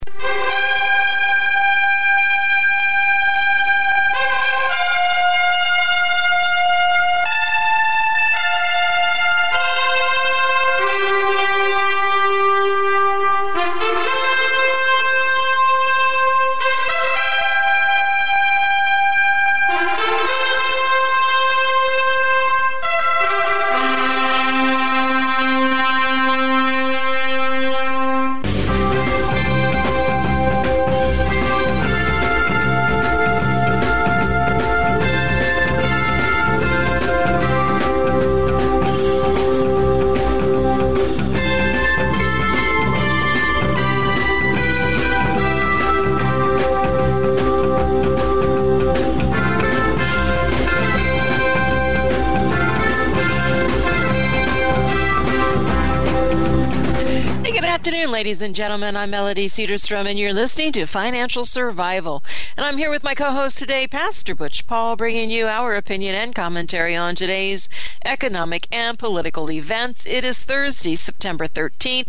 Ladies and gentlemen, I'm Melody Cedarstrom, and you're listening to Financial Survival. And I'm here with my co-host today, Pastor Butch Paul, bringing you our opinion and commentary on today's economic and political events. It is Thursday, September 13th,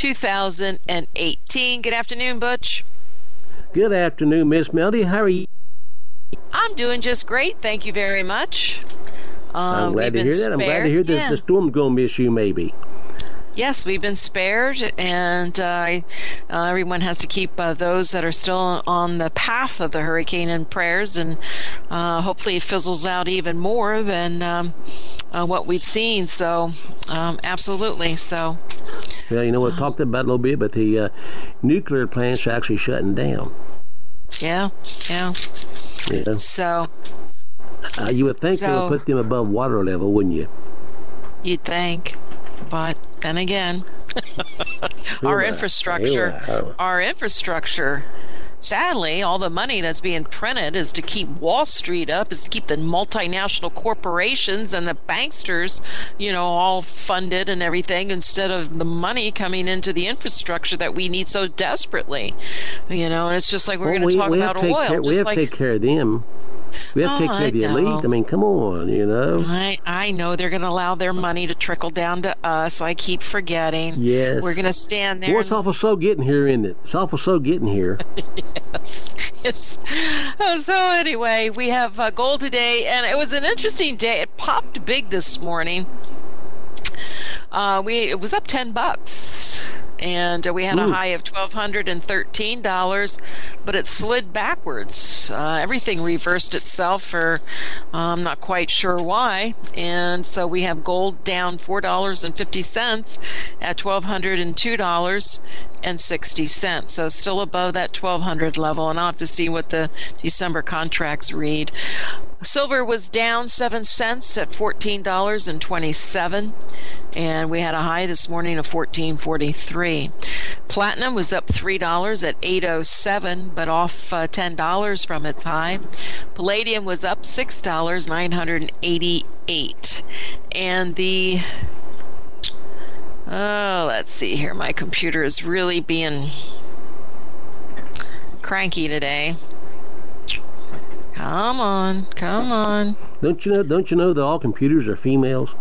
2018. Good afternoon, Butch. Good afternoon, Miss Melody. How are you? I'm doing just great. Thank you very much. I'm glad to hear that. I'm glad to hear that the storm's going to miss you, maybe. Yes, we've been spared, and everyone has to keep those that are still on the path of the hurricane in prayers, and hopefully it fizzles out even more than what we've seen. So, absolutely. So, well, you know, we talked about it a little bit, but the nuclear plants are actually shutting down. Yeah. So, you would think they would put them above water level, wouldn't you? You'd think, but then again, our infrastructure, sadly, all the money that's being printed is to keep Wall Street up, is to keep the multinational corporations and the banksters, all funded and everything, instead of the money coming into the infrastructure that we need so desperately. And it's just like we're going to talk about oil. We have to take care of them. We have to take care of the elite. I mean, come on, I know they're going to allow their money to trickle down to us. I keep forgetting. Yes. We're going to stand there. Well, it's awful slow getting here, isn't it? It's awful slow getting here. Yes. So anyway, we have gold today, and it was an interesting day. It popped big this morning. It was up $10. And we had a high of $1,213, but it slid backwards. Everything reversed itself for I'm not quite sure why. And so we have gold down $4.50 at $1,202.60. So still above that 1,200 level, and I'll have to see what the December contracts read. Silver was down 7 cents at $14.27, and we had a high this morning of $14.43. Platinum was up $3 at $8.07, but off $10 from its high. Palladium was up $6, $988. And let's see here. My computer is really being cranky today. Come on. Don't you know that all computers are females?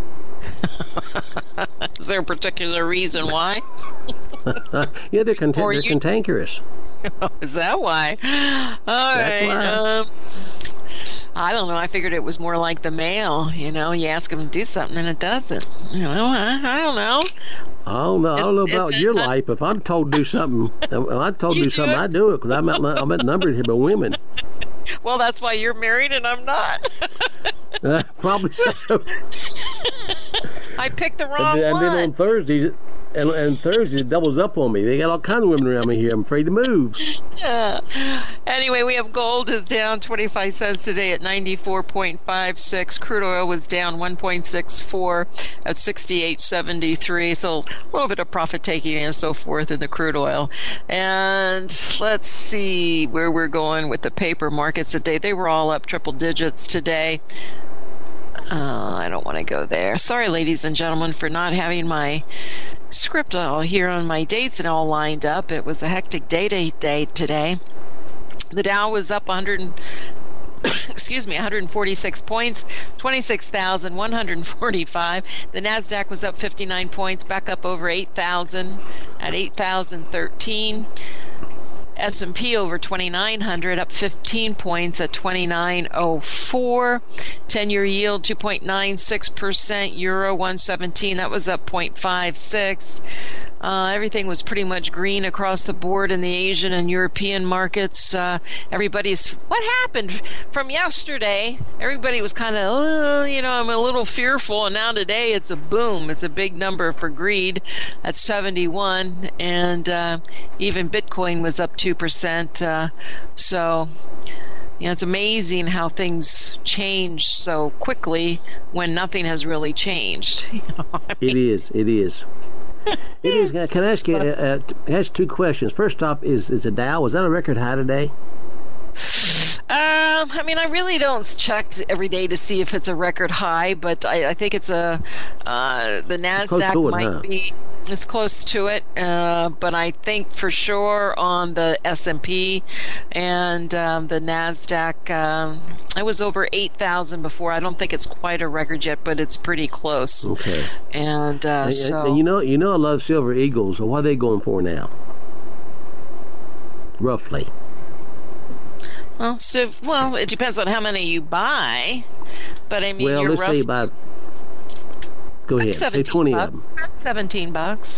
Is there a particular reason why? Yeah, they're cantankerous. Is that why? All right. I don't know. I figured it was more like the male. You ask them to do something and it doesn't. I don't know. I don't know about your life. If I'm told to do something, I do it because I'm outnumbered here by women. Well, that's why you're married and I'm not. Probably so. I picked the wrong one. And then on Thursdays, and Thursdays it doubles up on me. They got all kinds of women around me here. I'm afraid to move. Yeah. Anyway, we have gold is down 25 cents today at 94.56. Crude oil was down 1.64 at 68.73. So a little bit of profit taking and so forth in the crude oil. And let's see where we're going with the paper markets today. They were all up triple digits today. I don't want to go there. Sorry, ladies and gentlemen, for not having my script all here on my dates and all lined up. It was a hectic day today. The Dow was up 100. excuse me, 146 points, 26,145. The NASDAQ was up 59 points, back up over 8,000 at 8,013. S&P over 2,900, up 15 points at 2,904. 10-year yield 2.96%. Euro 117, that was up 0.56. Everything was pretty much green across the board in the Asian and European markets. What happened from yesterday? Everybody was kind of, I'm a little fearful, and now today it's a boom. It's a big number for greed at 71, and even Bitcoin was up 2%. So, it's amazing how things change so quickly when nothing has really changed. It is. It is. Can I ask you? Ask two questions. First off, is the Dow, was that a record high today? I really don't check every day to see if it's a record high, but I think it's the NASDAQ might be. It's close to it, but I think for sure on the S&P and the NASDAQ, it was over 8,000 before. I don't think it's quite a record yet, but it's pretty close. Okay. And so and I love Silver Eagles. So what are they going for now? Roughly. Well, it depends on how many you buy, but I mean, let's say about. Go ahead. Say 20 of them. $17.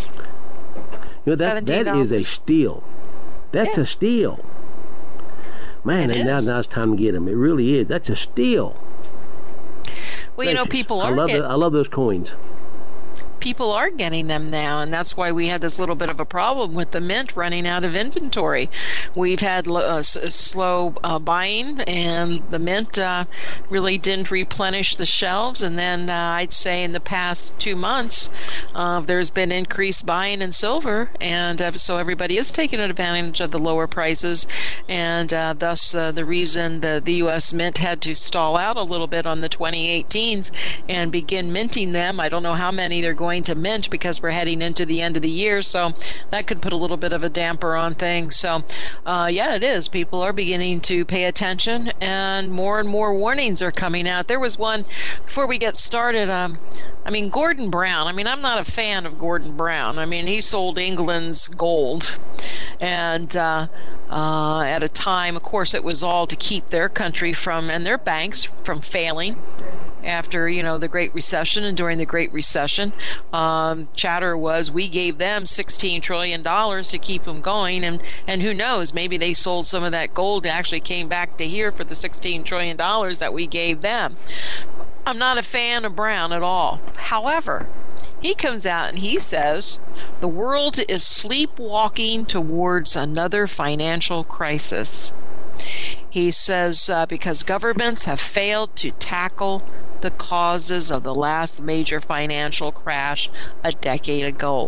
That is a steal. That's a steal. Man, and now it's time to get them. It really is. That's a steal. Well, people are. I love those coins. People are getting them now, and that's why we had this little bit of a problem with the mint running out of inventory. We've had slow buying, and the mint really didn't replenish the shelves. And then I'd say in the past 2 months, there's been increased buying in silver, and so everybody is taking advantage of the lower prices, and thus the reason the U.S. Mint had to stall out a little bit on the 2018s and begin minting them. I don't know how many they're going to mint because we're heading into the end of the year, so that could put a little bit of a damper on things. So it is. People are beginning to pay attention, and more warnings are coming out. There was one before we get started. Gordon Brown. I'm not a fan of Gordon Brown. He sold England's gold, and at a time, of course, it was all to keep their country and their banks from failing after the Great Recession. And during the Great Recession, chatter was we gave them $16 trillion to keep them going, and who knows, maybe they sold some of that gold, actually came back to here for the $16 trillion that we gave them. I'm not a fan of Brown at all. However, he comes out and he says the world is sleepwalking towards another financial crisis. He says because governments have failed to tackle the causes of the last major financial crash a decade ago.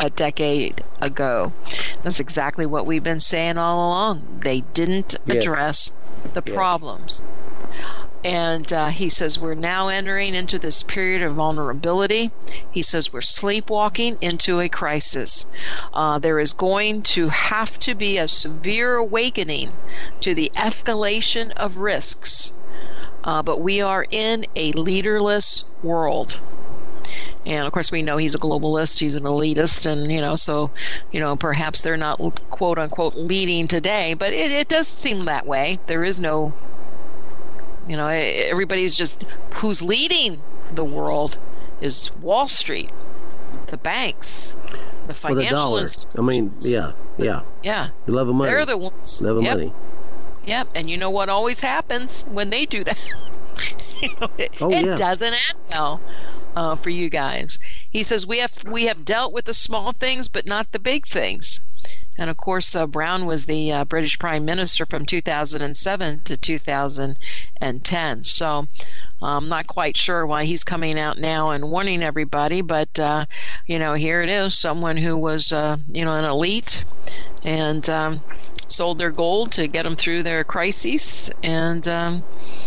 That's exactly what we've been saying all along. They didn't address the problems. And he says we're now entering into this period of vulnerability. He says we're sleepwalking into a crisis. There is going to have to be a severe awakening to the escalation of risks. But we are in a leaderless world. And, of course, we know he's a globalist, he's an elitist, and, so, perhaps they're not, quote-unquote, leading today. But it does seem that way. There is no, everybody's just, who's leading the world is Wall Street, the banks, the financial institutions. Yeah. Yeah. The love of money. They're the ones. Love of money. Yep, and you know what always happens when they do that? It doesn't end well for you guys. He says we have dealt with the small things, but not the big things. And of course, Brown was the British Prime Minister from 2007 to 2010. So I'm not quite sure why he's coming out now and warning everybody, but here it is, someone who was an elite and sold their gold to get them through their crises, and there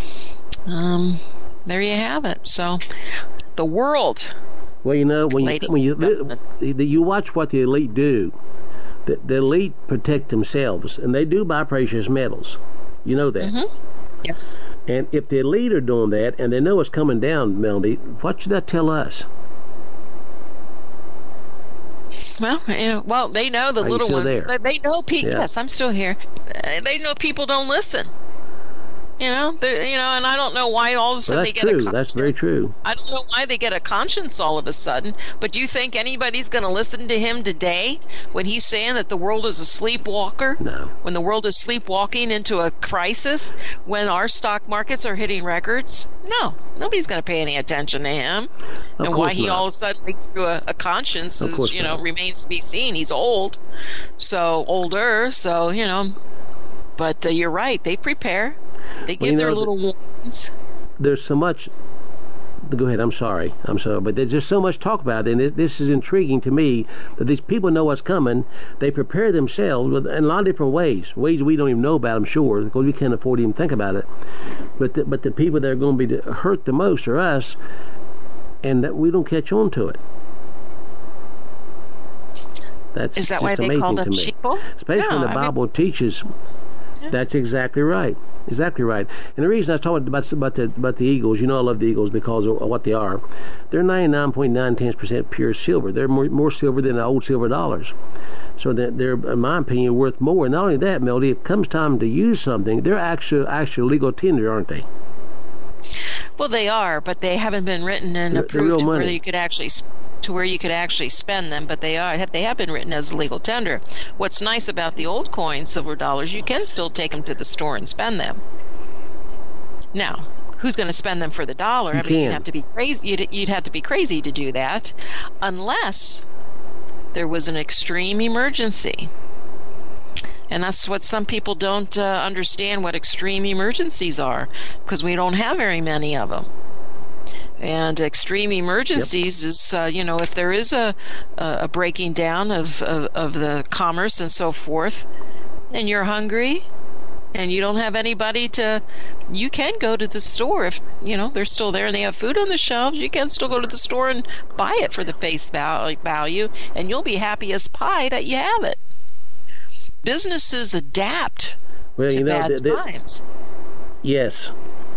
you have it. So the world. Well, when you watch what the elite do, the elite protect themselves, and they do buy precious metals. You know that. Mm-hmm. Yes. And if the elite are doing that and they know it's coming down, Melody, what should that tell us? Well, they know the little ones. There? They know people. Yeah. Yes, I'm still here. They know people don't listen. And I don't know why all of a sudden they get a conscience. That's very true. I don't know why they get a conscience all of a sudden. But do you think anybody's going to listen to him today when he's saying that the world is a sleepwalker? No. When the world is sleepwalking into a crisis? When our stock markets are hitting records? No. Nobody's going to pay any attention to him. And why he all of a sudden grew a conscience is, remains to be seen. He's old. Older. But you're right. They prepare. They give their little warnings. There's so much. Go ahead. I'm sorry. But there's just so much talk about it, and this is intriguing to me that these people know what's coming. They prepare themselves in a lot of different ways we don't even know about, I'm sure, because we can't afford to even think about it. But the people that are going to be hurt the most are us, and that we don't catch on to it. Is that why they call them sheeple? Especially when the Bible teaches. Yeah. That's exactly right. Exactly right. And the reason I was talking about the Eagles, I love the Eagles because of what they are. They're 99.9% pure silver. They're more silver than the old silver dollars. So they're, in my opinion, worth more. And not only that, Melody, if it comes time to use something, they're actually legal tender, aren't they? Well, they are, but they haven't been written and approved to where you could actually spend them, but they have been written as a legal tender. What's nice about the old coins, silver dollars, you can still take them to the store and spend them. Now, who's going to spend them for the dollar? You'd have to be crazy. You'd have to be crazy to do that, unless there was an extreme emergency. And that's what some people don't understand, what extreme emergencies are, because we don't have very many of them. And extreme emergencies is, if there is a breaking down of the commerce and so forth, and you're hungry, and you don't have anybody you can go to the store if, they're still there and they have food on the shelves. You can still go to the store and buy it for the face value, and you'll be happy as pie that you have it. Businesses adapt to bad times. Yes.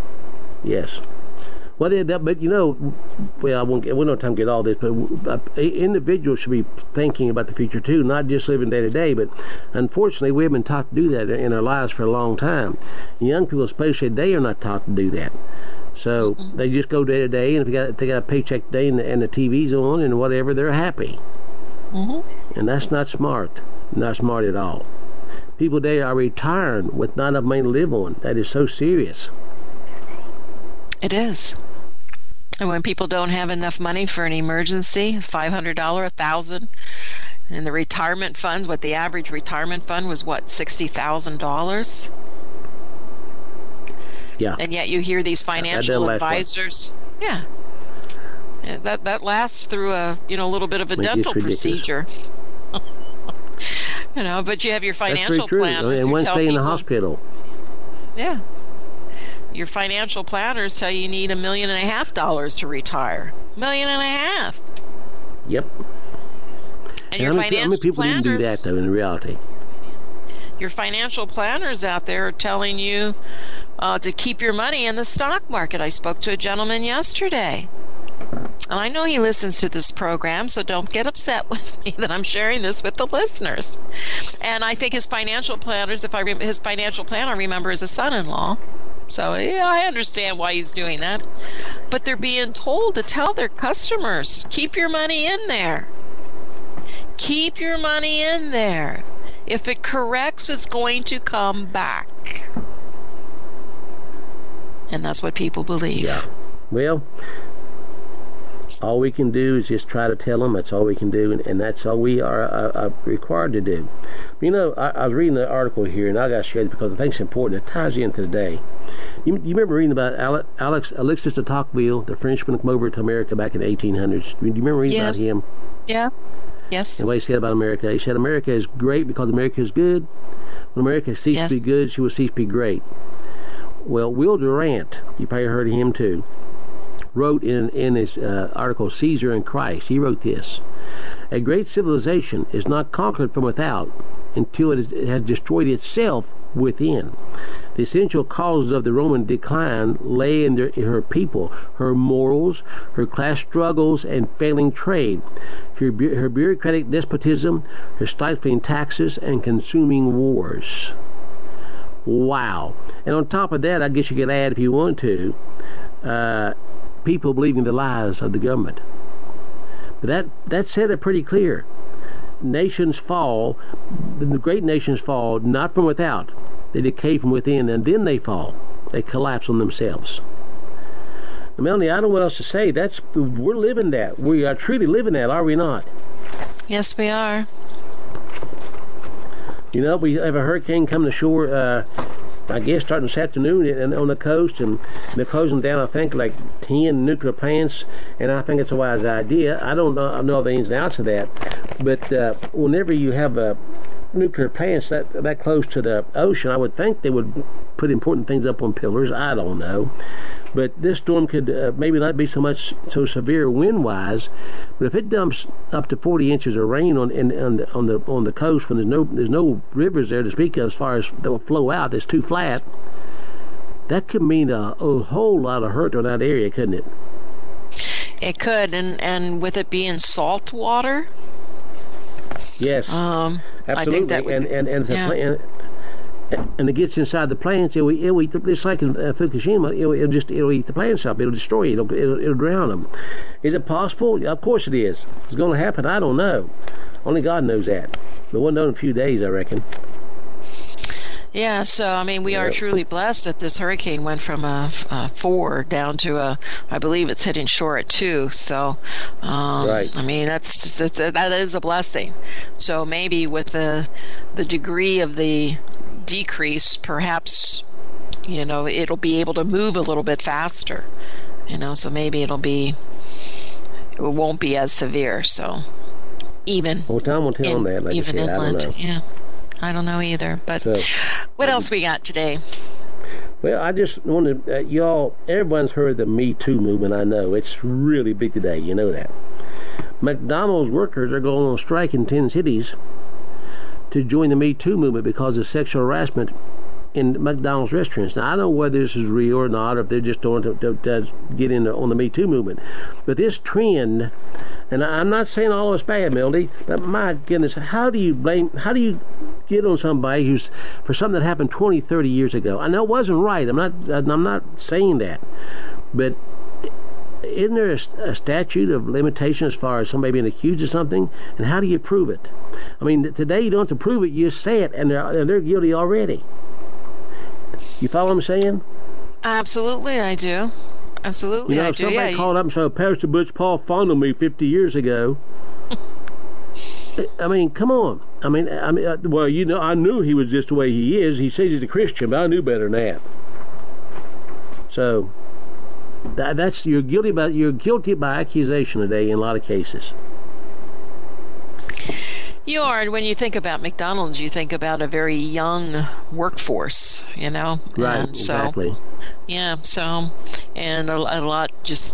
Well, but we don't have time to get all this, but individuals should be thinking about the future too, not just living day to day. But unfortunately, we haven't been taught to do that in our lives for a long time. Young people, especially, they are not taught to do that. So they just go day to day, and if they got a paycheck day and the TV's on and whatever, they're happy. And that's not smart. Not smart at all. People today are retiring with not enough money to live on. That is so serious. It is. And when people don't have enough money for an emergency, $500, $1,000, and the retirement funds, the average retirement fund was $60,000. Yeah. And yet you hear these financial advisors. Yeah. That lasts through a little bit of a dental procedure. But you have your financial planners and one stay in the hospital. Yeah. Your financial planners tell you need $1.5 million to retire. $1.5 million. Yep. And your financial how many people planners didn't do that though in reality? Your financial planners out there are telling you to keep your money in the stock market. I spoke to a gentleman yesterday. And I know he listens to this program, so don't get upset with me that I'm sharing this with the listeners. And I think his financial planners, his financial planner, remember, is a son-in-law. So, yeah, I understand why he's doing that. But they're being told to tell their customers, keep your money in there. Keep your money in there. If it corrects, it's going to come back. And that's what people believe. Yeah. Well, all we can do is just try to tell them. That's all we can do, and that's all we are required to do. I was reading an article here, and I got to share it because I think it's important. It ties into today. You remember reading about Alexis de Tocqueville, the Frenchman who came over to America back in the 1800s? Do you remember reading about him? Yeah. Yes. And what he said about America. He said America is great because America is good. When America ceases to be good, she will cease to be great. Well, Will Durant, you probably heard of him too, wrote in his article, Caesar and Christ, he wrote this: a great civilization is not conquered from without. until it has destroyed itself within. The essential causes of the Roman decline lay in her people, her morals, her class struggles, and failing trade, her bureaucratic despotism, her stifling taxes, and consuming wars. Wow. And on top of that, I guess you could add, if you want to, people believing the lies of the government. But that said it pretty clear. Nations fall, the great nations fall, not from without. They decay from within, and then they fall. They collapse on themselves. Now, Melanie, I don't know what else to say. We're living that. We are truly living that, are we not? Yes, we are. You know, we have a hurricane coming ashore, I guess starting this afternoon and on the coast, and they're closing down, I think, like 10 nuclear plants, and I think it's a wise idea. I don't know the ins and outs of that, but whenever you have nuclear plants that close to the ocean, I would think they would put important things up on pillars. I don't know. But this storm could maybe not be so severe wind-wise, but if it dumps up to 40 inches of rain on the coast when there's no rivers there to speak of as far as that will flow out, it's too flat, that could mean a whole lot of hurt on that area, couldn't it? It could, and with it being salt water. Yes, absolutely. I think that would, and it gets inside the plants. It'll eat just like in Fukushima. It'll eat the plants up. It'll destroy it. It'll drown them. Is it possible? Of course it is. It's going to happen. I don't know. Only God knows that. But we'll know in a few days, I reckon. Yeah, so, I mean, we are truly blessed that this hurricane went from a 4 down to I believe it's hitting shore at 2. So, right. I mean, that is a blessing. So maybe with the degree of the decrease, perhaps, it'll be able to move a little bit faster. So maybe it won't be as severe. So even. Well, time will tell on that. Like even I said, inland, I don't know. yeah. I don't know either, but what else we got today? Well, I just wanted, y'all, everyone's heard the Me Too movement, I know. It's really big today, you know that. McDonald's workers are going on strike in 10 cities to join the Me Too movement because of sexual harassment in McDonald's restaurants. Now, I don't know whether this is real or not, or if they're just doing to get in on the Me Too movement. But this trend, and I'm not saying all of it's bad, Melody, but my goodness, how do you get on somebody who's, for something that happened 20, 30 years ago? I know it wasn't right. I'm not saying that. But isn't there a statute of limitation as far as somebody being accused of something? And how do you prove it? I mean, today you don't have to prove it. You just say it, and they're guilty already. You follow what I'm saying? Absolutely, I do. Absolutely, I do. If somebody called up and said, Pastor Butch Paul fondled me 50 years ago. I mean, come on. I mean, well, I knew he was just the way he is. He says he's a Christian, but I knew better than that. So that's you're guilty by accusation today in a lot of cases. You are, and when you think about McDonald's, you think about a very young workforce, Right, and exactly. Yeah, so, and a lot just,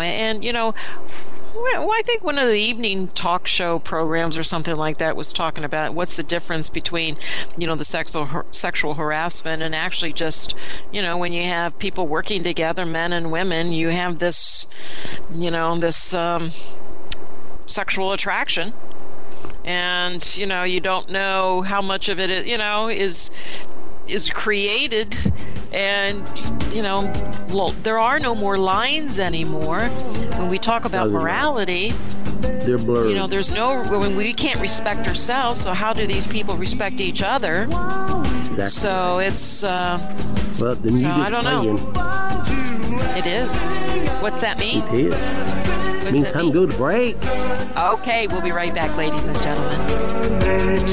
well, I think one of the evening talk show programs or something like that was talking about what's the difference between, the sexual harassment and actually just, when you have people working together, men and women, you have this, this sexual attraction. And, you don't know how much of it, is created, and there are no more lines anymore. When we talk about morality, they're blurred. There's when we can't respect ourselves, so how do these people respect each other? Exactly. So it's well, the music's I don't know. It is. What's that mean? It is. It means time to go to break. Okay, we'll be right back, ladies and gentlemen.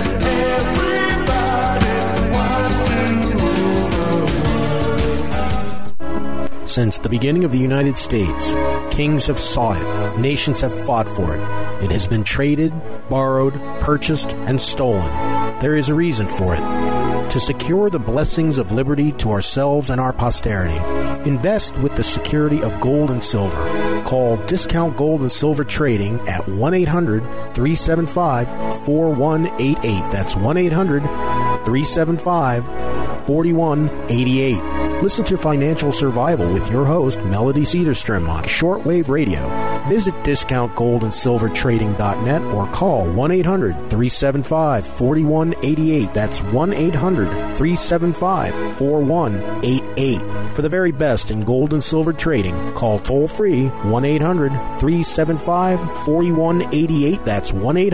Since the beginning of the United States, kings have sought it, nations have fought for it. It has been traded, borrowed, purchased, and stolen. There is a reason for it. to secure the blessings of liberty to ourselves and our posterity. Invest with the security of gold and silver. Call Discount Gold and Silver Trading at 1-800-375-4188. That's 1-800-375-4188. Listen to Financial Survival with your host, Melody Cedarstrom, on shortwave radio. Visit discountgoldandsilvertrading.net or call 1-800-375-4188. That's 1-800-375-4188. For the very best in gold and silver trading, call toll-free 1-800-375-4188. That's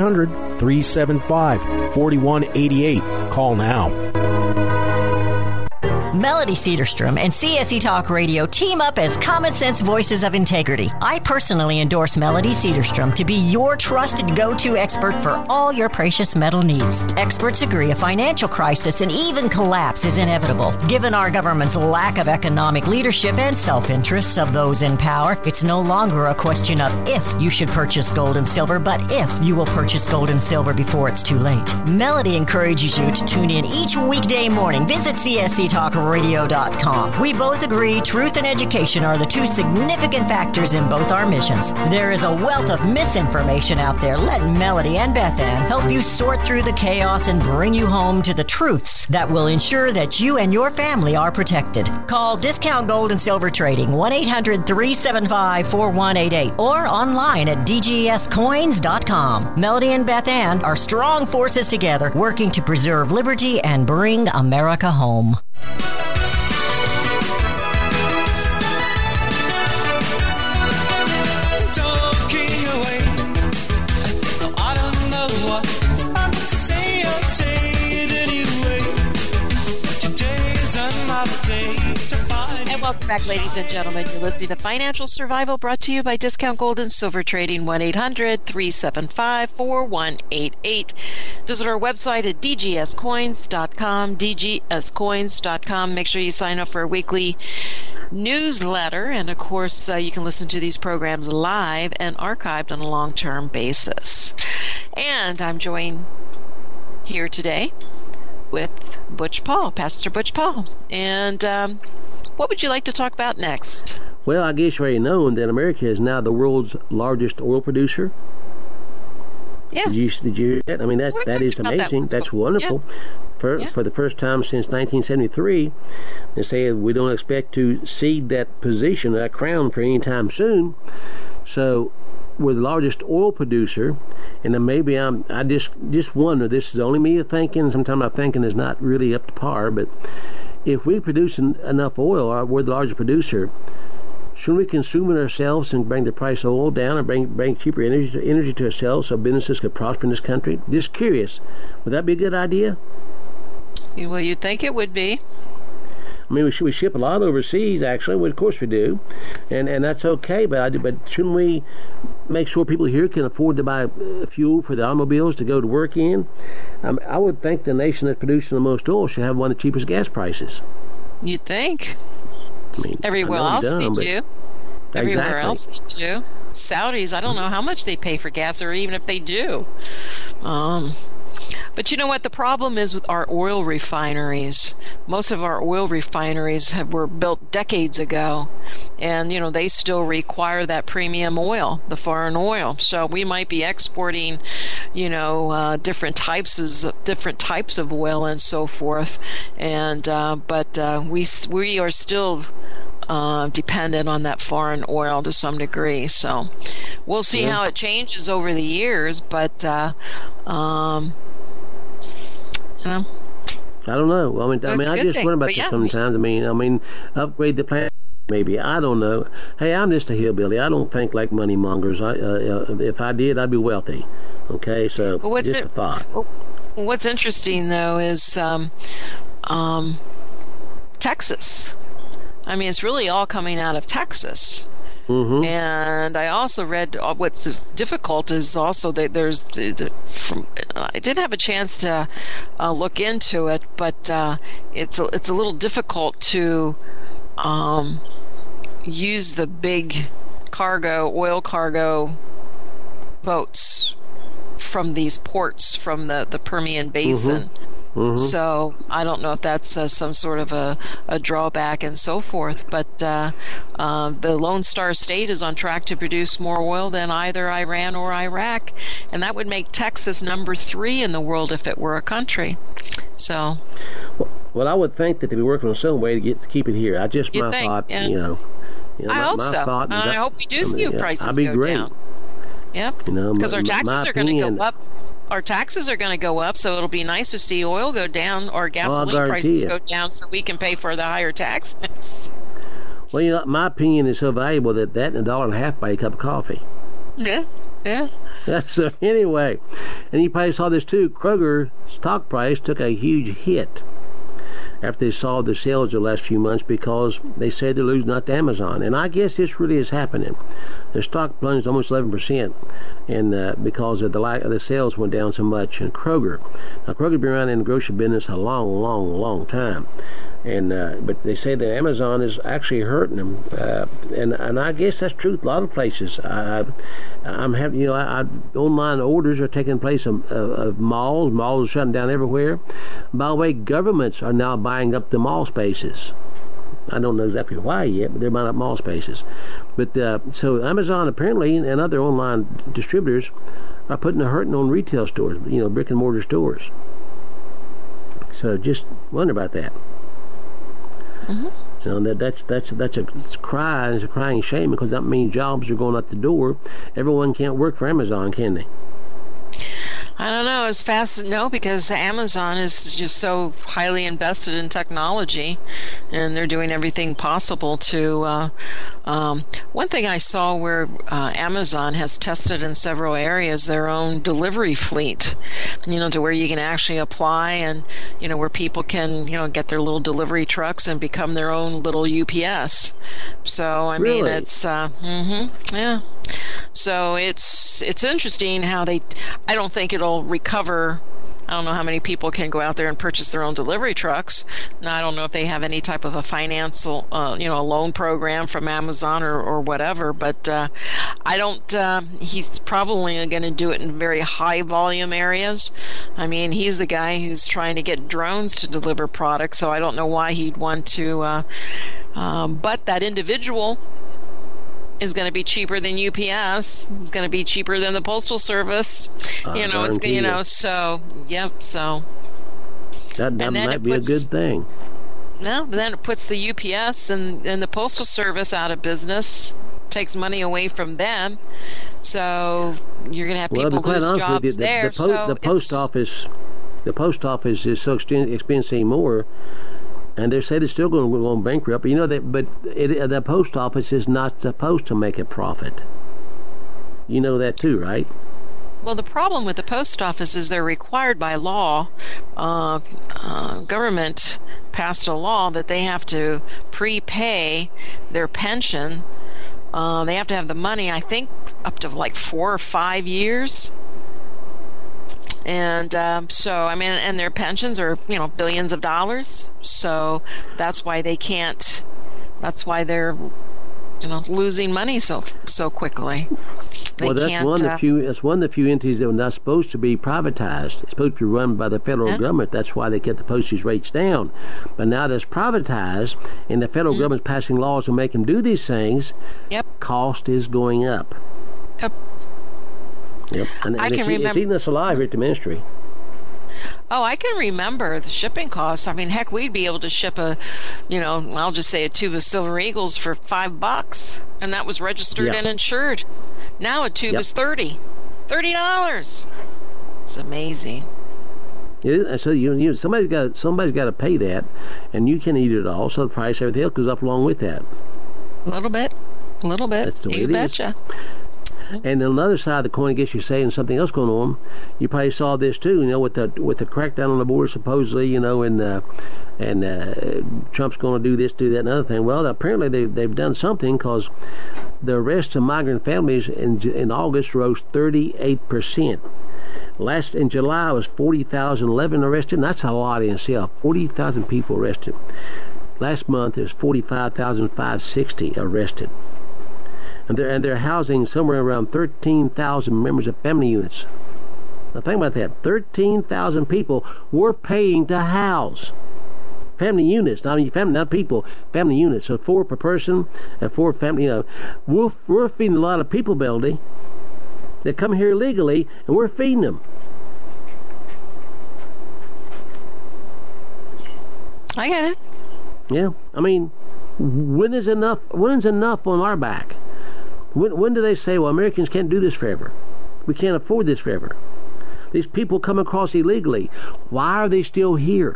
1-800-375-4188. Call now. Melody Cedarstrom and CSE Talk Radio team up as common sense voices of integrity. I personally endorse Melody Cedarstrom to be your trusted go-to expert for all your precious metal needs. Experts agree a financial crisis and even collapse is inevitable. Given our government's lack of economic leadership and self-interest of those in power, it's no longer a question of if you should purchase gold and silver, but if you will purchase gold and silver before it's too late. Melody encourages you to tune in each weekday morning. Visit CSETalk.radio.com. We both agree truth and education are the two significant factors in both our missions. There is a wealth of misinformation out there. Let Melody and Beth Ann help you sort through the chaos and bring you home to the truths that will ensure that you and your family are protected. Call Discount Gold and Silver Trading 1-800-375-4188 or online at dgscoins.com. Melody and Beth Ann are strong forces together working to preserve liberty and bring America home. Welcome back, ladies and gentlemen. You're listening to Financial Survival, brought to you by Discount Gold and Silver Trading, 1-800-375-4188. Visit our website at dgscoins.com, dgscoins.com. Make sure you sign up for our weekly newsletter, and of course, you can listen to these programs live and archived on a long-term basis. And I'm joined here today with Butch Paul, Pastor Butch Paul. And what would you like to talk about next? Well, I guess you already know that America is now the world's largest oil producer. Yes. Did you hear that? I mean, that is amazing. That's wonderful. Yeah. For the first time since 1973, they say we don't expect to cede that position, that crown, for any time soon. So we're the largest oil producer, and then maybe I just wonder, this is only me thinking, sometimes my thinking is not really up to par, but if we produce enough oil, or we're the largest producer, shouldn't we consume it ourselves and bring the price of oil down, or bring cheaper energy to ourselves so businesses could prosper in this country? Just curious. Would that be a good idea? Well, you'd think it would be. I mean, we ship a lot overseas, actually. Well, of course we do, and that's okay. But shouldn't we make sure people here can afford to buy fuel for the automobiles to go to work in? I would think the nation that's producing the most oil should have one of the cheapest gas prices. You'd think. I mean, everywhere else they do. Everywhere else they do. Saudis, I don't know how much they pay for gas, or even if they do. But you know what? The problem is with our oil refineries. Most of our oil refineries were built decades ago, and they still require that premium oil, the foreign oil. So we might be exporting, different types of oil and so forth, and but we are still dependent on that foreign oil to some degree. So we'll see how it changes over the years, but I don't know. I just wonder about this sometimes. I mean, upgrade the plant. Maybe. I don't know. Hey, I'm just a hillbilly. I don't think like money mongers. If I did, I'd be wealthy. Okay, so just a thought. What's interesting though is Texas. I mean, it's really all coming out of Texas. Mm-hmm. And I also read what's difficult is also that there's I didn't have a chance to look into it, but it's a little difficult to use the big oil cargo boats from these ports from the Permian Basin. So I don't know if that's some sort of a drawback and so forth. But the Lone Star State is on track to produce more oil than either Iran or Iraq, and that would make Texas number 3 in the world if it were a country. So, well, I would think that they'd be working on some way to keep it here. I just my thought, yeah. I hope so. I hope we do see prices go down. Yep. Because our taxes are going to go up. Our taxes are going to go up, so it'll be nice to see oil go down or gasoline prices go down, so we can pay for the higher taxes. Well, my opinion is so valuable that and $1.50 buy a cup of coffee. Yeah. So anyway, and you probably saw this too. Kroger stock price took a huge hit after they saw the sales the last few months because they say they're losing out to Amazon. And I guess this really is happening. The stock plunged almost 11%, and because of the sales went down so much. And Kroger's been around in the grocery business a long time. And but they say that Amazon is actually hurting them, and I guess that's true. A lot of places, I'm having online orders are taking place of malls. Malls are shutting down everywhere. By the way, governments are now buying up the mall spaces. I don't know exactly why yet, but they're buying up mall spaces. But so Amazon apparently and other online distributors are putting a hurting on retail stores, brick and mortar stores. So just wonder about that. That's a cry. It's a crying shame because that means jobs are going out the door. Everyone can't work for Amazon, can they? I don't know as fast. No, because Amazon is just so highly invested in technology, and they're doing everything possible to. One thing I saw where Amazon has tested in several areas their own delivery fleet, to where you can actually apply and where people can get their little delivery trucks and become their own little UPS. So I mean it's yeah. So it's interesting how I don't think it'll recover. I don't know how many people can go out there and purchase their own delivery trucks. Now, I don't know if they have any type of a financial, a loan program from Amazon or whatever, but I don't, he's probably going to do it in very high volume areas. I mean, he's the guy who's trying to get drones to deliver products, so I don't know why he'd want to, but that individual is going to be cheaper than UPS. It's going to be cheaper than the Postal Service. So yep. So that might be a good thing. No, but then it puts the UPS and the Postal Service out of business. Takes money away from them. So you're going to have people lose jobs there. The post office is so expensive anymore. And they say they're still going to go bankrupt. But the post office is not supposed to make a profit. You know that too, right? Well, the problem with the post office is they're required by law. Government passed a law that they have to prepay their pension. They have to have the money, I think, up to like 4 or 5 years. And so, I mean, and their pensions are, billions of dollars. So that's why they can't. That's why they're, losing money so quickly. That's one of the few entities that were not supposed to be privatized. It's supposed to be run by the federal government. That's why they kept the postage rates down. But now that's privatized, and the federal government's passing laws to make them do these things. Yep. Cost is going up. Yep. Yep. And it's eating us alive here at the ministry. Oh, I can remember the shipping costs. I mean, heck, we'd be able to ship I'll just say a tube of Silver Eagles for $5, and that was registered and insured. Now a tube is $30. It's amazing. Yeah, so somebody's got to pay that, and you can eat it all. So the price, everything else goes up along with that. A little bit. That's the way you betcha. And on the other side of the coin, I guess you're saying something else going on. You probably saw this too, with the crackdown on the border supposedly, and Trump's going to do this, do that, and other thing. Well, apparently they've done something because the arrests of migrant families in August rose 38%. In July was 40,011 arrested, and that's a lot in itself. 40,000 people arrested. Last month it was 45,560 arrested. And they're housing somewhere around 13,000 members of family units. Now think about that. 13,000 people we're paying to house. Family units, not family, not people, family units. So 4 per person and 4 family. We're feeding a lot of people, Melody. They come here illegally, and we're feeding them. I get it. Yeah, I mean, when is enough? When's enough on our back? When do they say, well, Americans can't do this forever? We can't afford this forever. These people come across illegally. Why are they still here?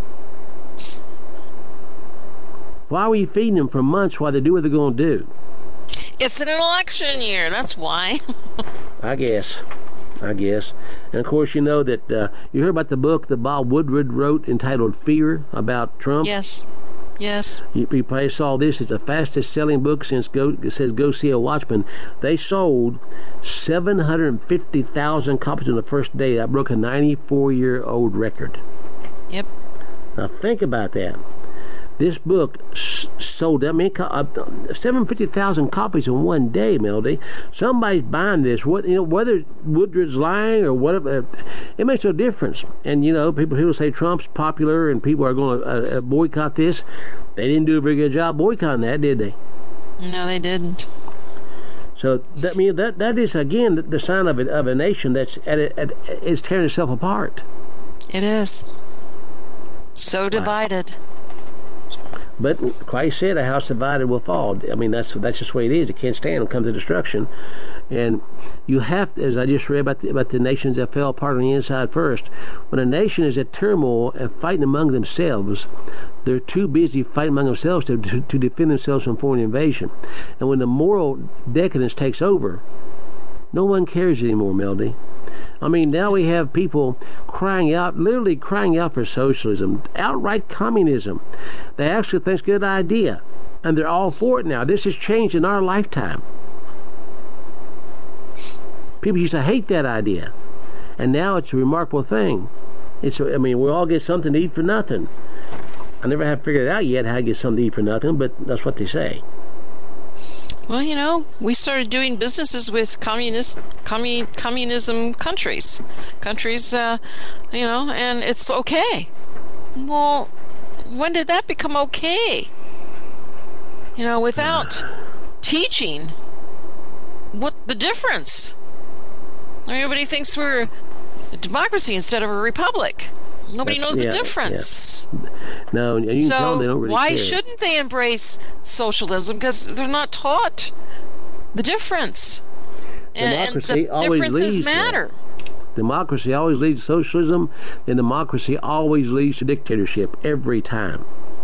Why are we feeding them for months while they do what they're going to do? It's an election year. That's why. I guess. And of course, you know that you heard about the book that Bob Woodward wrote entitled Fear about Trump? Yes. You probably saw this. It's the fastest selling book since it says Go See a Watchman. They sold 750,000 copies on the first day. That broke a 94-year-old record. Yep. Now think about that. This book sold 750,000 copies in one day, Melody. Somebody's buying this. Whether Woodward's lying or whatever, it makes no difference. And people say Trump's popular and people are going to boycott this. They didn't do a very good job boycotting that, did they? No, they didn't. So that is again the sign of a nation that's is tearing itself apart. It is so divided. But Christ said, "A house divided will fall." I mean, that's just the way it is. It can't stand. It comes to destruction. And you have to, as I just read about the nations that fell apart on the inside first. When a nation is at turmoil and fighting among themselves, they're too busy fighting among themselves to defend themselves from foreign invasion. And when the moral decadence takes over, no one cares anymore, Melody. I mean, now we have people literally crying out for socialism, outright communism. They actually think it's a good idea, and they're all for it now. This has changed in our lifetime. People used to hate that idea, and now it's a remarkable thing. We all get something to eat for nothing. I never have figured it out yet how to get something to eat for nothing, but that's what they say. Well, we started doing businesses with communism countries, and it's okay. Well, when did that become okay? Without teaching what the difference. Everybody thinks we're a democracy instead of a republic. Nobody knows the difference. Yeah. No, and you can tell them they don't really why care. Shouldn't they embrace socialism? Because they're not taught the difference. And the differences matter. Democracy always leads to socialism, and democracy always leads to dictatorship every time.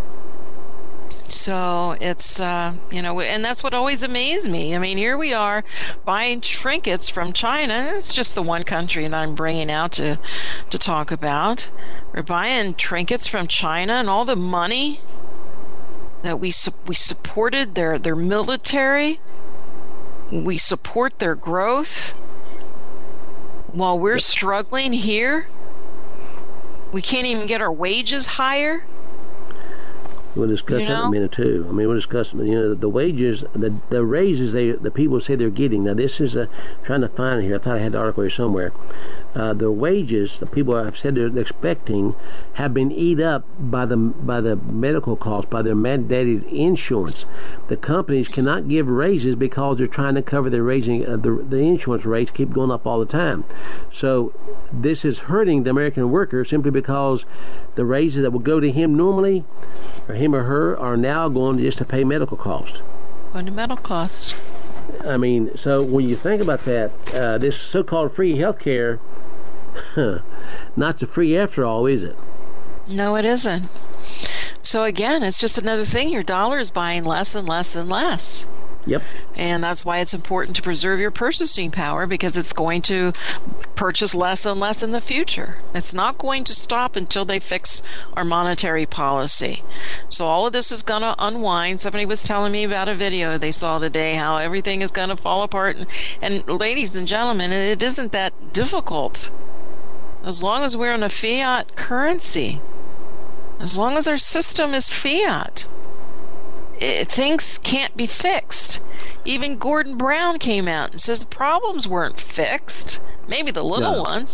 So it's, and that's what always amazed me. I mean, here we are buying trinkets from China. It's just the one country that I'm bringing out to talk about. We're buying trinkets from China, and all the money that we supported their military. We support their growth while we're struggling here. We can't even get our wages higher. We'll discuss that in a minute too. I mean, we'll discuss the wages, the raises the people say they're getting. Now, this is trying to find it here. I thought I had the article here somewhere. The wages the people have said they're expecting have been eat up by the medical costs, by their mandated insurance. The companies cannot give raises because they're trying to cover their raising the insurance rates keep going up all the time. So this is hurting the American worker simply because the raises that would go to him normally, or him or her, are now going just to pay medical costs. Going to medical costs. I mean, so when you think about that, this so-called free health care, not so free after all, is it? No, it isn't. So again, it's just another thing. Your dollar is buying less and less and less. Yep. And that's why it's important to preserve your purchasing power, because it's going to purchase less and less in the future. It's not going to stop until they fix our monetary policy. So all of this is going to unwind. Somebody was telling me about a video they saw today, how everything is going to fall apart. And ladies and gentlemen, it isn't that difficult. As long as we're in a fiat currency, as long as our system is fiat, things can't be fixed. Even Gordon Brown came out and says the problems weren't fixed. Maybe the little ones,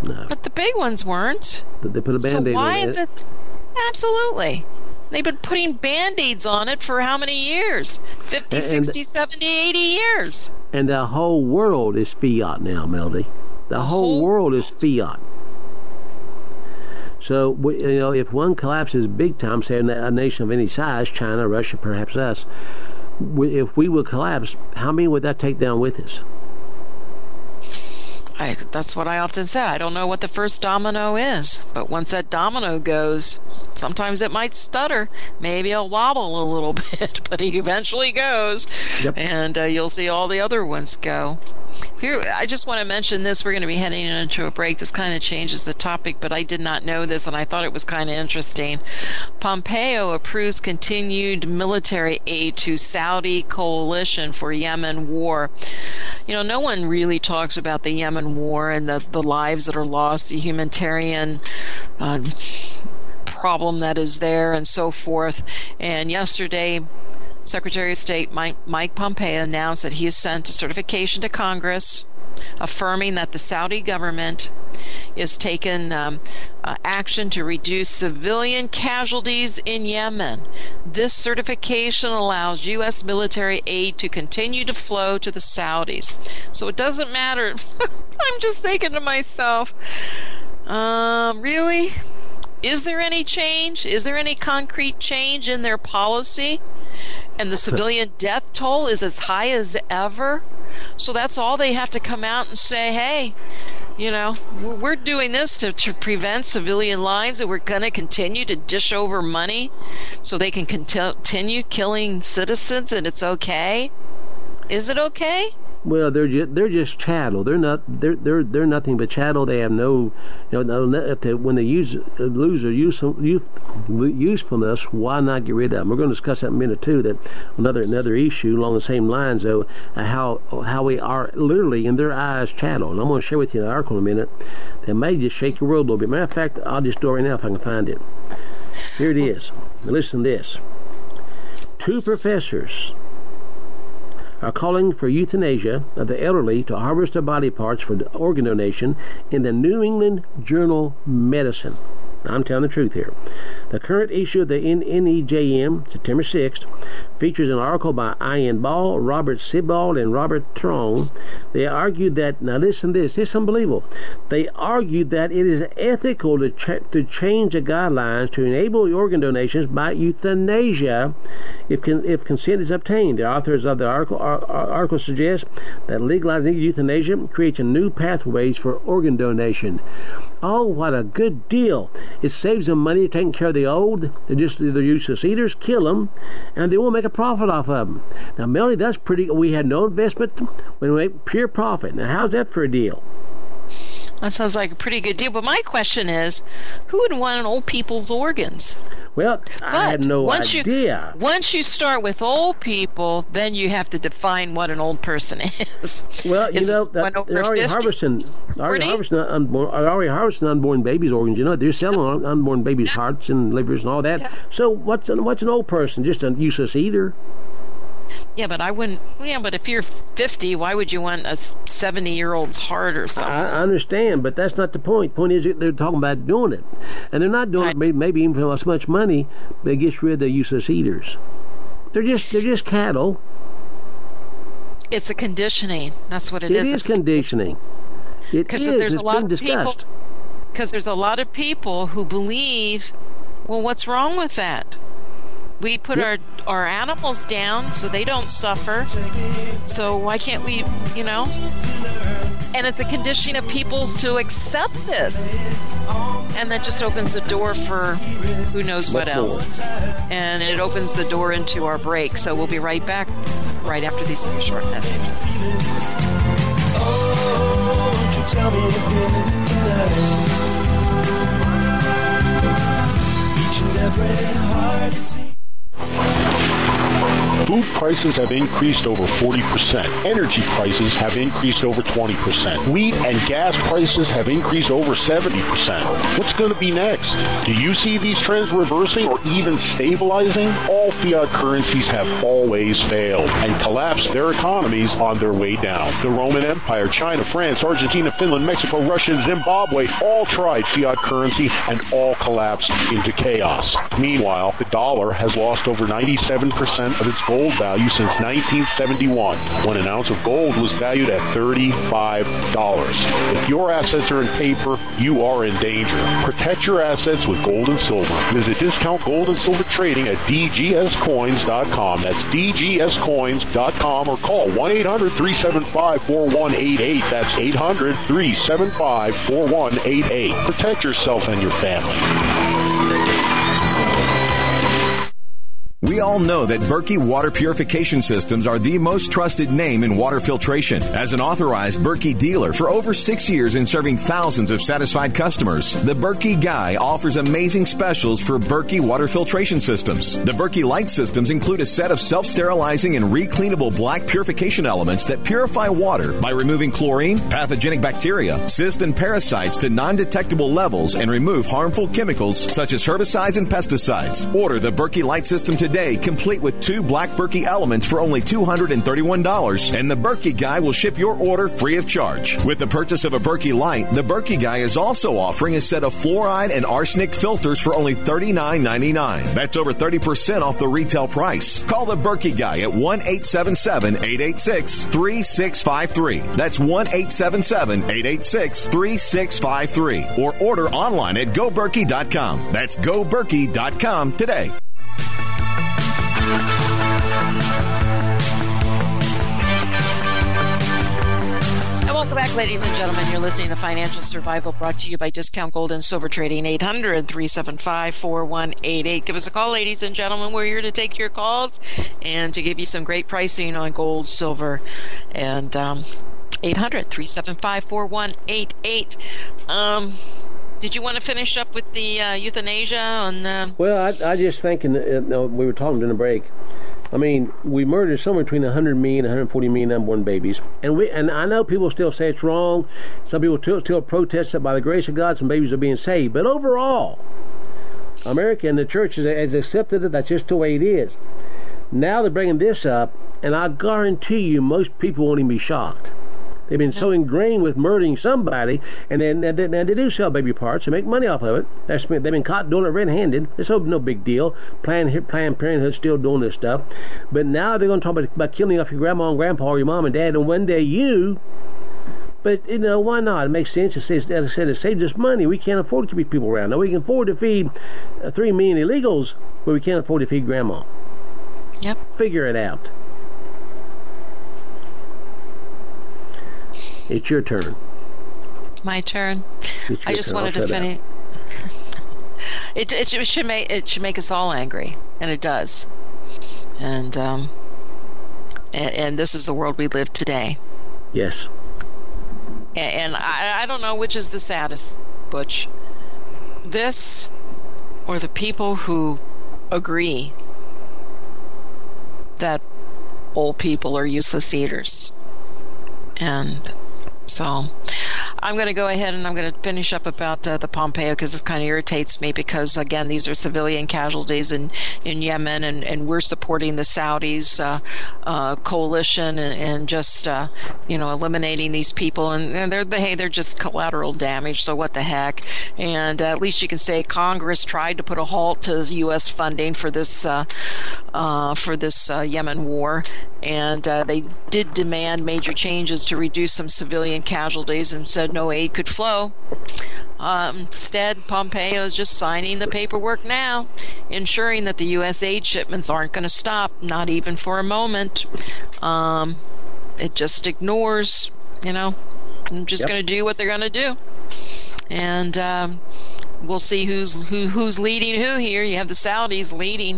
No. But the big ones weren't. But they put a Band-Aid on it. So why is it? Absolutely. They've been putting Band-Aids on it for how many years? 50, 60, 70, 80 years. And the whole world is fiat now, Melody. The whole world is fiat. So, if one collapses big time, say a nation of any size, China, Russia, perhaps us, if we would collapse, how many would that take down with us? That's what I often say. I don't know what the first domino is, but once that domino goes, sometimes it might stutter. Maybe it'll wobble a little bit, but it eventually goes. Yep. And you'll see all the other ones go. Here, I just want to mention this. We're going to be heading into a break. This kind of changes the topic, but I did not know this, and I thought it was kind of interesting. Pompeo approves continued military aid to Saudi coalition for Yemen war. No one really talks about the Yemen war and the lives that are lost, the humanitarian problem that is there, and so forth. And yesterday, Secretary of State Mike Pompeo announced that he has sent a certification to Congress affirming that the Saudi government is taking action to reduce civilian casualties in Yemen. This certification allows U.S. military aid to continue to flow to the Saudis. So it doesn't matter. I'm just thinking to myself, really? Is there any change? Is there any concrete change in their policy? And the civilian death toll is as high as ever. So that's all they have to come out and say, hey, we're doing this to prevent civilian lives, and we're going to continue to dish over money so they can continue killing citizens, and it's okay? Is it okay? Well, they're just chattel. They're nothing but chattel. They have no, when they lose their usefulness, why not get rid of them? We're going to discuss that in a minute too. That another issue along the same lines, though, how we are literally in their eyes chattel. And I'm going to share with you an article in a minute that may just shake your world a little bit. Matter of fact, I'll just do it right now if I can find it. Here it is. Now listen to this. 2 professors are calling for euthanasia of the elderly to harvest their body parts for organ donation in the New England Journal of Medicine. I'm telling the truth here. The current issue of the NEJM, September 6th, features an article by Ian Ball, Robert Sebald, and Robert Trong. They argued that, now listen to this, it's unbelievable. They argued that it is ethical to change the guidelines to enable organ donations by euthanasia if consent is obtained. The authors of the article suggest that legalizing euthanasia creates a new pathways for organ donation. Oh, what a good deal. It saves them money taking care of the old. They're useless eaters, kill them, and they won't make a profit off of them. Now, Melanie, that's pretty. We had no investment. We make pure profit. Now, how's that for a deal? That sounds like a pretty good deal. But my question is, who would want old people's organs? Well, I had no idea. Once you start with old people, then you have to define what an old person is. Well, they're already harvesting unborn babies' organs. They're selling unborn babies' hearts and livers and all that. Yeah. So what's an old person? Just a useless eater? Yeah, but I wouldn't. Yeah, but if you're 50, why would you want a 70-year-old's heart or something? I understand, but that's not the point. The point is they're talking about doing it, and they're not doing it maybe even for so much money. But it gets rid of the useless eaters. They're just cattle. It's a conditioning. That's what it is. It is conditioning. Because there's a lot of people. Because there's a lot of people who believe, well, what's wrong with that? We put our animals down so they don't suffer. So why can't we, And it's a conditioning of people's to accept this. And that just opens the door for who knows what else. And it opens the door into our break. So we'll be right back right after these short messages. Oh, won't you tell me again tonight? Each and every heart is Food prices have increased over 40%. Energy prices have increased over 20%. Wheat and gas prices have increased over 70%. What's going to be next? Do you see these trends reversing or even stabilizing? All fiat currencies have always failed and collapsed their economies on their way down. The Roman Empire, China, France, Argentina, Finland, Mexico, Russia, and Zimbabwe all tried fiat currency and all collapsed into chaos. Meanwhile, the dollar has lost over 97% of its gold value since 1971, when an ounce of gold was valued at $35. If your assets are in paper, you are in danger. Protect your assets with gold and silver. Visit Discount Gold and Silver Trading at dgscoins.com. That's dgscoins.com, or call 1-800-375-4188. That's 800-375-4188. Protect yourself and your family. We all know that Berkey Water Purification Systems are the most trusted name in water filtration. As an authorized Berkey dealer for over 6 years and serving thousands of satisfied customers, the Berkey Guy offers amazing specials for Berkey Water Filtration Systems. The Berkey Light Systems include a set of self-sterilizing and recleanable black purification elements that purify water by removing chlorine, pathogenic bacteria, cysts, and parasites to non-detectable levels and remove harmful chemicals such as herbicides and pesticides. Order the Berkey Light System today, complete with 2 black Berkey elements for only $231, and the Berkey Guy will ship your order free of charge. With the purchase of a Berkey Light, the Berkey Guy is also offering a set of fluoride and arsenic filters for only $39.99. That's over 30% off the retail price. Call the Berkey Guy at 1-877-886-3653. That's 1-877-886-3653. Or order online at GoBerkey.com. That's GoBerkey.com today. And welcome back, ladies and gentlemen. You're listening to Financial Survival, brought to you by Discount Gold and Silver Trading. 800-375-4188. Give us a call, ladies and gentlemen. We're here to take your calls and to give you some great pricing on gold, silver, and 800-375-4188. Did you want to finish up with the euthanasia on? Well, I just thinking. We were talking during the break. I mean, we murdered somewhere between 100 million and 140 million unborn babies, and I know people still say it's wrong. Some people still protest that by the grace of God, some babies are being saved. But overall, America and the church has accepted it. That's just the way it is. Now they're bringing this up, and I guarantee you, most people won't even be shocked. They've been so ingrained with murdering somebody, and then they do sell baby parts and make money off of it. They've been caught doing it red-handed. It's no big deal. Planned Parenthood's still doing this stuff. But now they're going to talk about killing off your grandma and grandpa or your mom and dad, and one day you. But, why not? It makes sense. As I said, it saves us money. We can't afford to keep people around. Now, we can afford to feed 3 million illegals, but we can't afford to feed grandma. Yep. Figure it out. It's your turn. My turn. I just wanted to finish. It should make us all angry, and it does. And this is the world we live today. Yes. And I don't know which is the saddest, Butch. This or the people who agree that old people are useless eaters. And so I'm going to go ahead and I'm going to finish up about the Pompeo, because this kind of irritates me, because, again, these are civilian casualties in Yemen, and we're supporting the Saudis coalition and just, eliminating these people. And they're just collateral damage, so what the heck. And at least you can say Congress tried to put a halt to U.S. funding for this Yemen war. And they did demand major changes to reduce some civilian casualties and said no aid could flow. Instead, Pompeo is just signing the paperwork now, ensuring that the U.S. aid shipments aren't going to stop, not even for a moment. It just ignores, I'm just going to do what they're going to do. And we'll see who's leading who here. You have the Saudis leading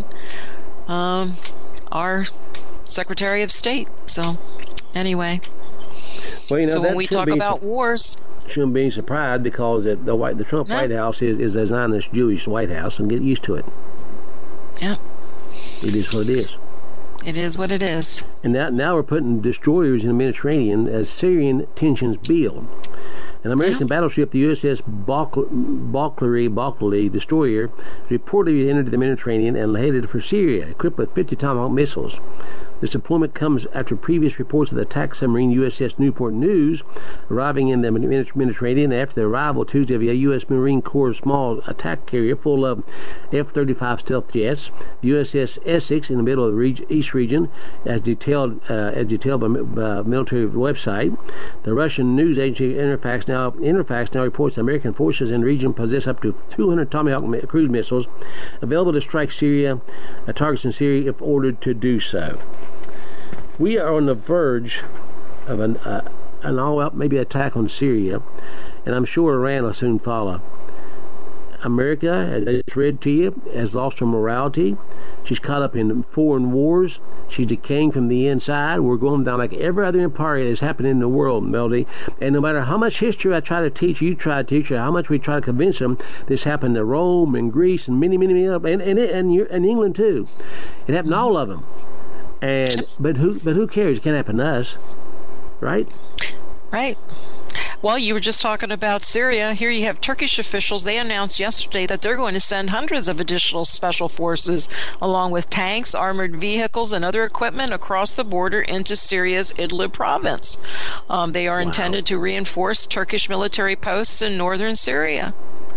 our Secretary of State. So, anyway. Well, so when we talk about wars, shouldn't be surprised, because the Trump White House is a Zionist Jewish White House, and get used to it. Yeah. It is what it is. It is what it is. And now we're putting destroyers in the Mediterranean as Syrian tensions build. An American battleship, the USS Balklary destroyer, reportedly entered the Mediterranean and headed for Syria, equipped with 50 Tomahawk missiles. This deployment comes after previous reports of the attack submarine USS Newport News arriving in the Mediterranean after the arrival Tuesday of a U.S. Marine Corps small attack carrier full of F-35 stealth jets. The USS Essex in the middle of the East region, as detailed by military website. The Russian news agency Interfax now reports American forces in the region possess up to 200 Tomahawk cruise missiles available to strike Syria, targets in Syria if ordered to do so. We are on the verge of an all-out maybe attack on Syria, and I'm sure Iran will soon follow. America, as I just read to you, has lost her morality. She's caught up in foreign wars. She's decaying from the inside. We're going down like every other empire that has happened in the world, Melody. And no matter how much history I try to teach, you try to teach, or how much we try to convince them, this happened to Rome and Greece and many and England too. It happened to all of them. But who cares? It can't happen to us, right? Right. Well, you were just talking about Syria. Here you have Turkish officials. They announced yesterday that they're going to send hundreds of additional special forces, along with tanks, armored vehicles, and other equipment across the border into Syria's Idlib province. They are intended to reinforce Turkish military posts in northern Syria.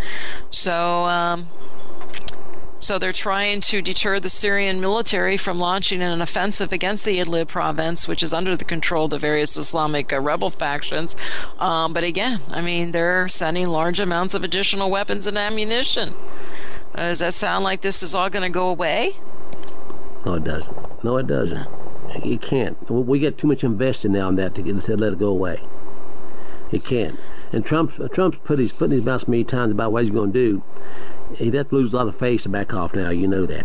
So they're trying to deter the Syrian military from launching an offensive against the Idlib province, which is under the control of the various Islamic rebel factions. But again, I mean, they're sending large amounts of additional weapons and ammunition. Does that sound like this is all going to go away? No, it doesn't. No, it doesn't. It can't. We get too much invested now in that to let it go away. It can't. And Trump's putting his mouth many times about what he's going to do. He'd have to lose a lot of face to back off now. You know that.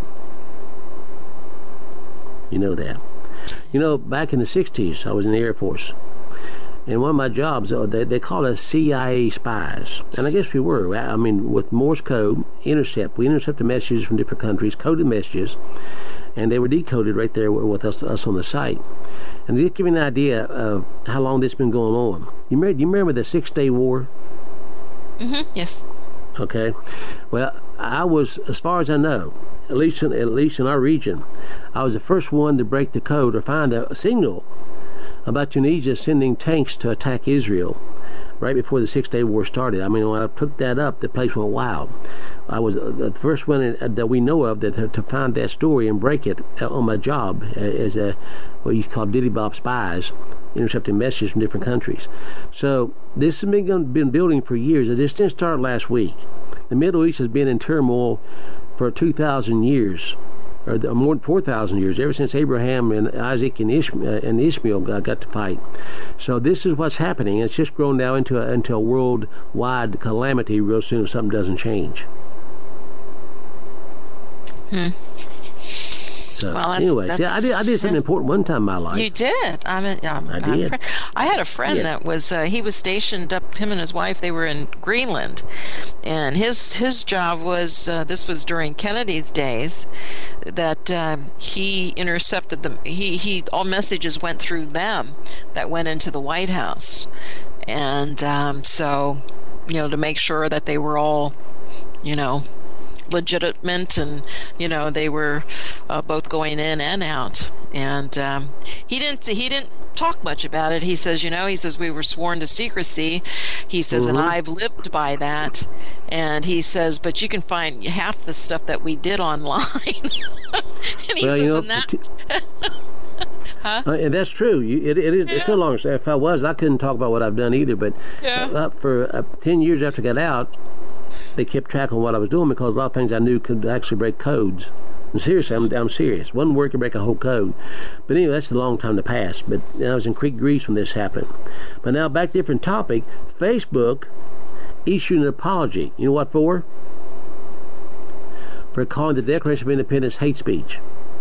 You know that. You know, back in the 60s, I was in the Air Force. And one of my jobs, they called us CIA spies. And I guess we were. I mean, with Morse code, we intercepted messages from different countries, coded messages, and they were decoded right there with us on the site. And to give you an idea of how long this has been going on, you remember the 6-Day War? Mm-hmm. Yes. Okay. Well, I was, as far as I know, at least in our region, I was the first one to break the code or find a signal about Tunisia sending tanks to attack Israel right before the 6-Day War started. I mean, when I took that up, the place went wild. I was the first one that we know of to find that story and break it on my job as what you call diddy-bop spies, intercepting messages from different countries. So this has been building for years. It just didn't start last week. The Middle East has been in turmoil for 2,000 years, or more than 4,000 years, ever since Abraham and Isaac and Ishmael got to fight. So this is what's happening. It's just grown now into a worldwide calamity real soon if something doesn't change. So, well, anyway, I did something important one time in my life. You did. I did. I had a friend that was he was stationed up. Him and his wife, they were in Greenland, and his job was this was during Kennedy's days, that he intercepted them. He all messages went through them that went into the White House, and so to make sure that they were all legitimate, and they were both going in and out. And he didn't talk much about it. He says, we were sworn to secrecy. He says, and I've lived by that. And he says, but you can find half the stuff that we did online. And he says, and that's true. It is. Yeah. It's so long. If I couldn't talk about what I've done either. But for 10 years after I got out, they kept track on what I was doing, because a lot of things I knew could actually break codes. And seriously, I'm serious. One word could break a whole code. But anyway, that's a long time to pass. But I was in Crete, Greece when this happened. But now back to a different topic. Facebook issued an apology. You know what for? For calling the Declaration of Independence hate speech.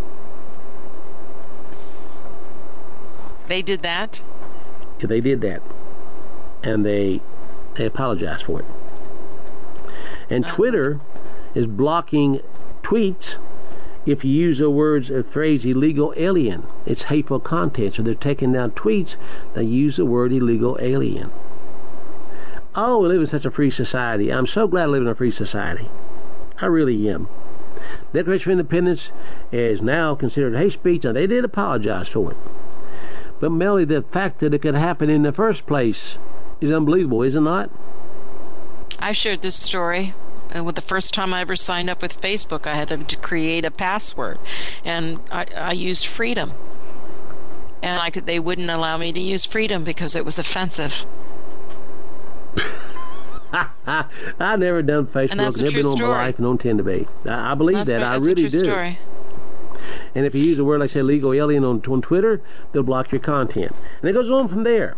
They did that? Yeah, they did that. And they apologized for it. And Twitter is blocking tweets if you use the phrase illegal alien, it's hateful content. So they're taking down tweets that use the word illegal alien. Oh, we live in such a free society. I'm so glad I live in a free society. I really am. Declaration of Independence is now considered hate speech, and they did apologize for it. But Melody, the fact that it could happen in the first place is unbelievable, is it not? I shared this story. With the first time I ever signed up with Facebook, I had to create a password, and I used freedom. And they wouldn't allow me to use freedom because it was offensive. I've never done Facebook. Never been on my life and don't intend to be. I believe that. I really do. Story. And if you use a word like, say, legal alien on Twitter, they'll block your content. And it goes on from there.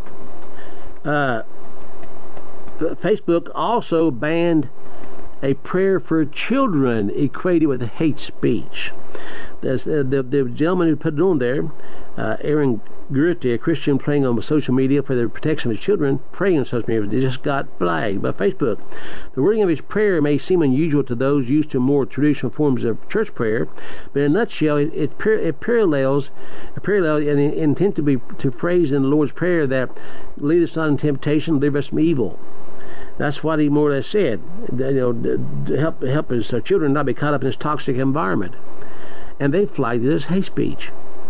Facebook also banned a prayer for children equated with hate speech. The gentleman who put it on there, Aaron Gurti, a Christian praying on social media for the protection of his children, praying on social media, just got flagged by Facebook. The wording of his prayer may seem unusual to those used to more traditional forms of church prayer, but in a nutshell, it parallels and intent to phrase in the Lord's Prayer that lead us not in temptation, deliver us from evil. That's what he more or less said. To help his children not be caught up in this toxic environment. And they flagged it as hate speech.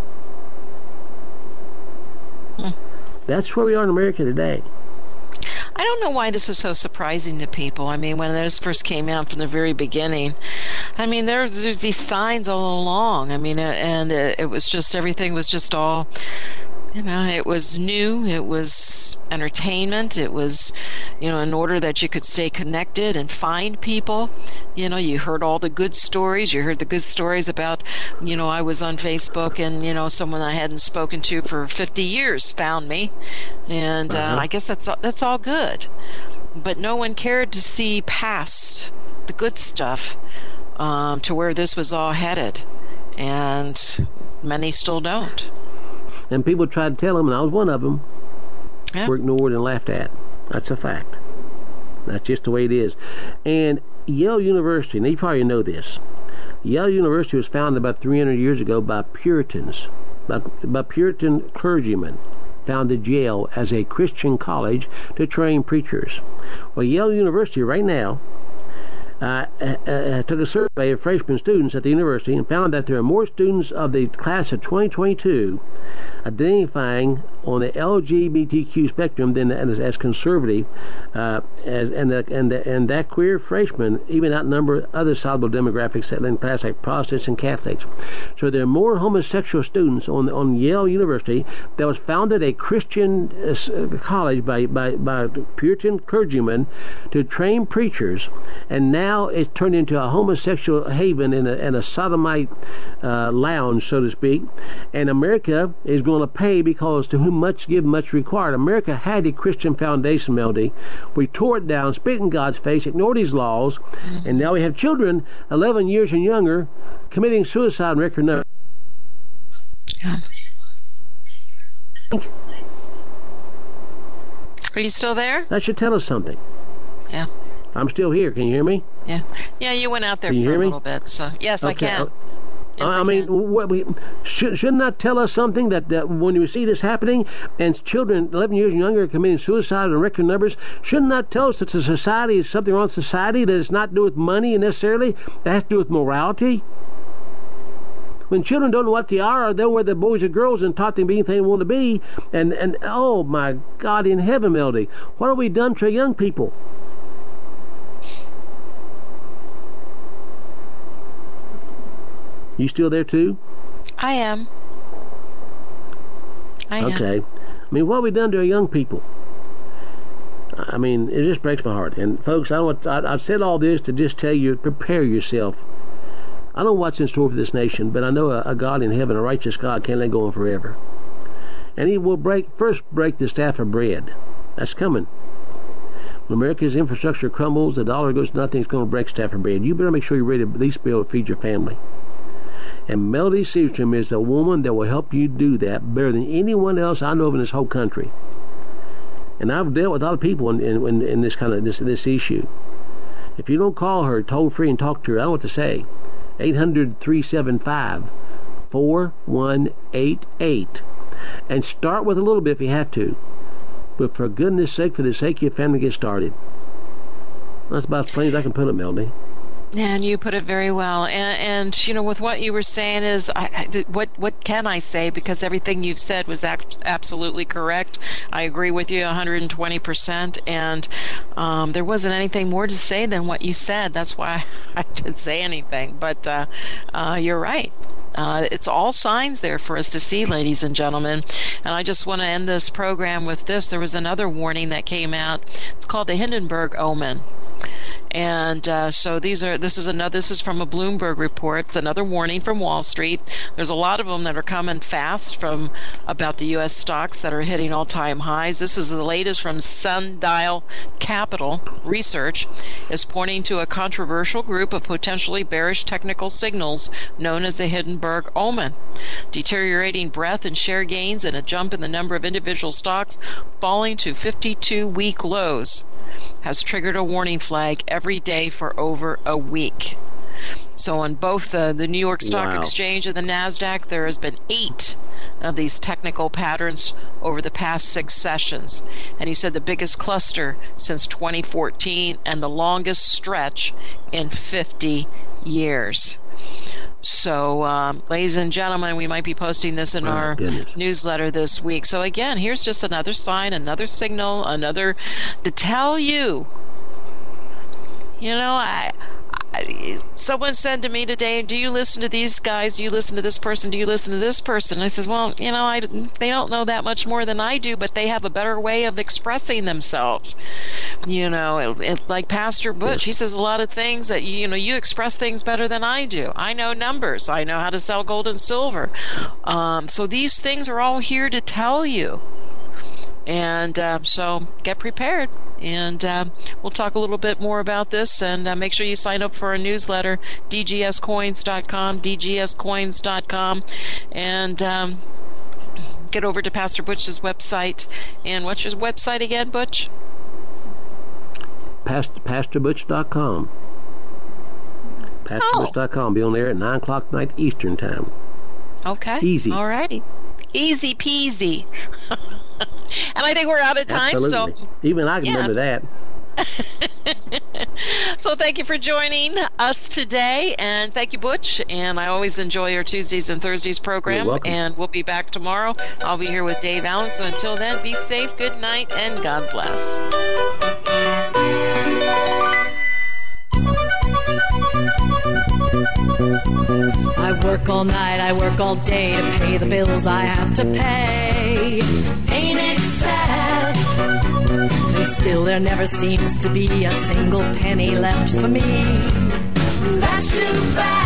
That's where we are in America today. I don't know why this is so surprising to people. I mean, when this first came out from the very beginning, I mean, there's these signs all along. I mean, and it was just, everything was just all, it was new, it was entertainment, it was, in order that you could stay connected and find people. You heard all the good stories. You heard the good stories about, I was on Facebook and, someone I hadn't spoken to for 50 years found me. And I guess that's all good. But no one cared to see past the good stuff to where this was all headed. And many still don't. And people tried to tell them, and I was one of them, were ignored and laughed at. That's a fact. That's just the way it is. And Yale University, and you probably know this, Yale University was founded about 300 years ago by Puritans, by Puritan clergymen, founded Yale as a Christian college to train preachers. Well, Yale University right now took a survey of freshman students at the university and found that there are more students of the class of 2022 identifying on the LGBTQ spectrum than as conservative, and that queer freshmen even outnumber other sizable demographics in class like Protestants and Catholics. So there are more homosexual students on Yale University that was founded a Christian college by Puritan clergymen to train preachers, and now it's turned into a homosexual haven and a sodomite lounge, so to speak. And America is going to pay, because to whom much give, much required. America had a Christian foundation, Melody. We tore it down, spit in God's face, ignored his laws, and now we have children 11 years and younger committing suicide in record numbers. Are you still there? That should tell us something. Yeah. I'm still here. Can you hear me? Yeah, you went out there for a little bit, so yes, okay. I can. Yes, I mean, shouldn't that tell us something that when you see this happening and children 11 years and younger are committing suicide in record numbers, shouldn't that tell us that the society is something wrong with society, that it's not to do with money necessarily, that has to do with morality? When children don't know what they are, they're where the boys or girls and taught them to be anything they want to be, and oh my God in heaven, Melody, what have we done to young people? You still there too? I am. Okay. I mean, what have we done to our young people? I mean, it just breaks my heart. And folks, I've said all this to just tell you, prepare yourself. I don't know what's in store for this nation, but I know a God in heaven, a righteous God, can't let go on forever. And he will first break the staff of bread. That's coming. When America's infrastructure crumbles, the dollar goes to nothing, it's going to break staff of bread. You better make sure you're ready to at least be able to feed your family. And Melody Seastrom is a woman that will help you do that better than anyone else I know of in this whole country. And I've dealt with a lot of people in this kind of this issue. If you don't call her toll free and talk to her, I don't know what to say. 800-375-4188. And start with a little bit if you have to. But for goodness sake, for the sake of your family, get started. That's about as plain as I can put it, Melody. And you put it very well. And you know, with what you were saying is, what can I say? Because everything you've said was absolutely correct. I agree with you 120%. And there wasn't anything more to say than what you said. That's why I didn't say anything. But you're right. It's all signs there for us to see, ladies and gentlemen. And I just want to end this program with this. There was another warning that came out. It's called the Hindenburg Omen. And so this is from a Bloomberg report. It's another warning from Wall Street. There's a lot of them that are coming fast from about the U.S. stocks that are hitting all-time highs. This is the latest from Sundial Capital Research, is pointing to a controversial group of potentially bearish technical signals known as the Hindenburg Omen. Deteriorating breadth and share gains and a jump in the number of individual stocks falling to 52-week lows has triggered a warning flag every day for over a week. So on both the New York Stock Exchange and the NASDAQ, there has been 8 of these technical patterns over the past 6 sessions. And he said the biggest cluster since 2014 and the longest stretch in 50 years. So, ladies and gentlemen, we might be posting this in our newsletter this week. So again, here's just another sign, another signal, another to tell you. You know, someone said to me today, do you listen to these guys? Do you listen to this person? Do you listen to this person? And I says, well, you know, they don't know that much more than I do, but they have a better way of expressing themselves. You know, like Pastor Butch, he says a lot of things that, you know, you express things better than I do. I know numbers. I know how to sell gold and silver. So these things are all here to tell you. And so get prepared. And we'll talk a little bit more about this, and make sure you sign up for our newsletter, dgscoins.com, and get over to Pastor Butch's website. And what's your website again, Butch? PastorButch.com. PastorButch.com. Be on there at 9 o'clock tonight Eastern Time. Okay. Easy. All righty. Easy peasy. And I think we're out of time. Absolutely. So even I can remember that. So thank you for joining us today, and thank you, Butch. And I always enjoy your Tuesdays and Thursdays program. You're welcome. And we'll be back tomorrow. I'll be here with Dave Allen. So until then, be safe, good night, and God bless. I work all night, I work all day to pay the bills I have to pay. Ain't it sad? And still there never seems to be a single penny left for me. That's too bad.